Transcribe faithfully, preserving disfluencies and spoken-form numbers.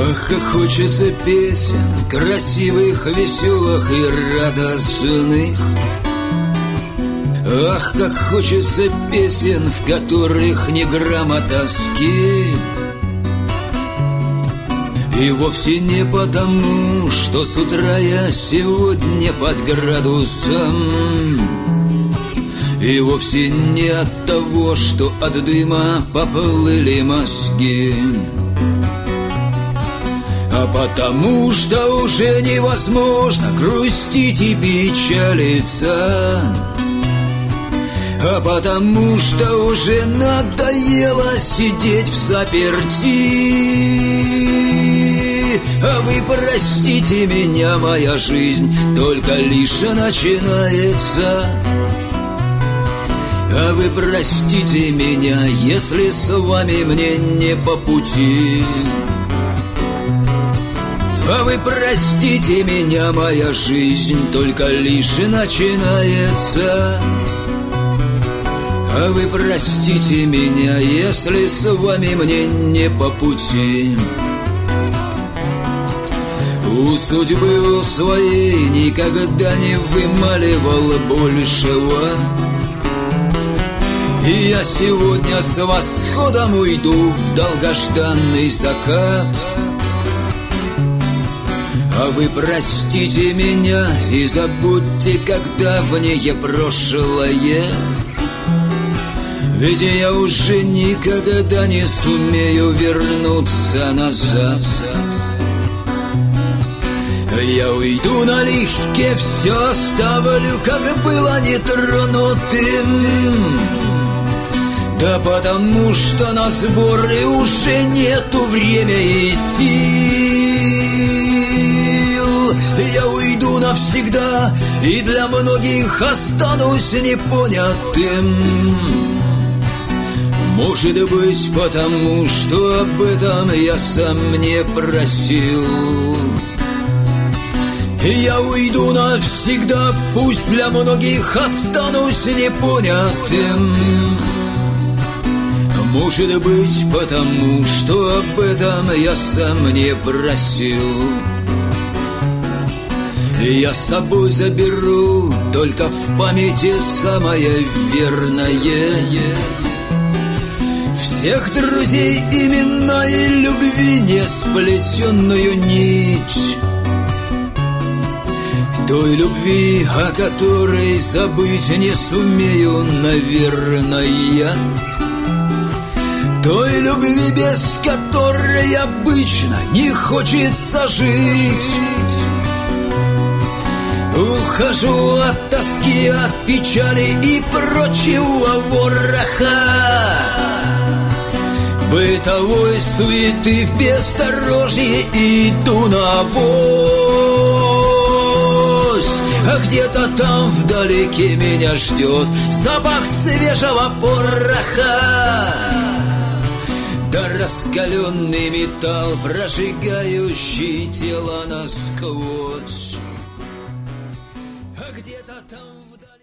Ах, как хочется песен, красивых, веселых и радостных. Ах, как хочется песен, в которых ни грамма тоски. И вовсе не потому, что с утра я сегодня под градусом, и вовсе не от того, что от дыма поплыли мозги, а потому что уже невозможно грустить и печалиться, а потому что уже надоело сидеть в заперти. А вы простите меня, моя жизнь только лишь начинается. А вы простите меня, если с вами мне не по пути. А вы простите меня, моя жизнь только лишь начинается. А вы простите меня, если с вами мне не по пути. У судьбы у своей никогда не вымаливал большего, и я сегодня с восходом уйду в долгожданный закат. А вы простите меня и забудьте как давнее прошлое, ведь я уже никогда не сумею вернуться назад. Я уйду налегке, все оставлю, как было нетронутым. Да потому что на сборы уже нету время и сил. Я уйду навсегда и для многих останусь непонятым. Может быть, потому что об этом я сам не просил. Я уйду навсегда, пусть для многих останусь непонятым. Может быть, потому что об этом я сам не просил. Я с собой заберу только в памяти самое верное, всех друзей, имена и любви несплетенную нить, той любви, о которой забыть не сумею, наверное, той любви, без которой обычно не хочется жить. Ухожу от тоски, от печали и прочего вороха, бытовой суеты, в бездорожье иду на авось. А где-то там вдалеке меня ждет запах свежего пороха, да раскаленный металл, прожигающий тело насквозь. А где-то там вдалеке